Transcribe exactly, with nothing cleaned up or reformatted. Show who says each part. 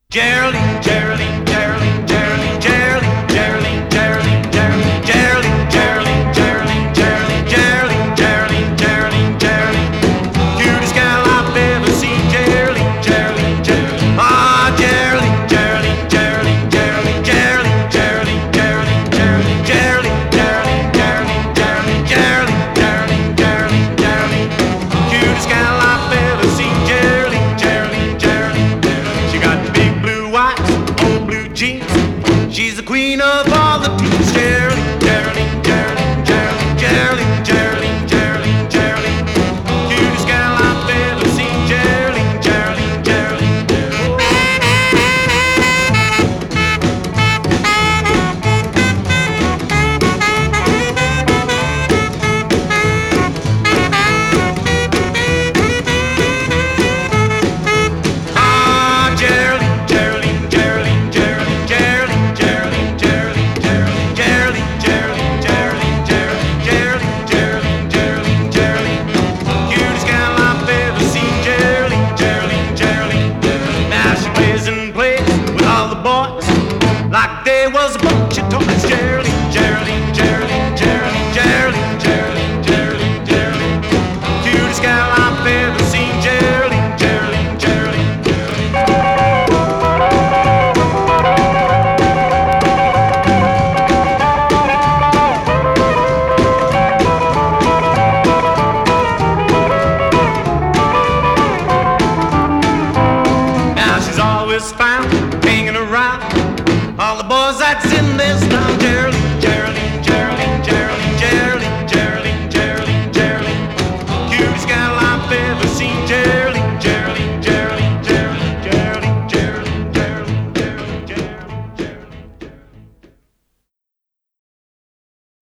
Speaker 1: Geraldine, Geraldine, Geraldine, Geraldine, Geraldine, Geraldine, Geraldine, Geraldine, Geraldine, Geraldine, Geraldine, Geraldine, Geraldine, Geraldine, Geraldine, Geraldine, cutest gal I've ever seen. Geraldine, Geraldine, Geraldine, ah, Geraldine, Geraldine, Geraldine, Geraldine, Geraldine, Geraldine, Geraldine, Geraldine, Geraldine, Geraldine, Geraldine, Geraldine, Geraldine, Geraldine, Geraldine, cutest gal I've ever seen. Geraldine, Geraldine, Geraldine, Geraldine, she got big blue eyes, old blue jeans. She's the queen of all the teens. Geraldine, Geraldine, Geraldine, Geraldine, Geraldine, Geraldine, Geraldine, Geraldine, cutest gal I've ever seen. Geraldine, Geraldine, Geraldine, Geraldine. Ah, Geraldine, Geraldine, Geraldine, Geraldine, Geraldine, Geraldine, Geraldine, Geraldine, Geraldine, Geraldine, Geraldine, Geraldine, Geraldine, Geraldine, Geraldine, cutest gal I've ever seen. Geraldine, Geraldine, Geraldine, Geraldine. Now she plays and plays with all the boys like they was a bunch of toys. Geraldine, Geraldine, Geraldine, Geraldine, Geraldine, Geraldine, Geraldine, Geraldine, cutest gal I've ever seen. Geraldine, Geraldine, Geraldine, Geraldine. Now she's always found hanging around all the boys that's in this town.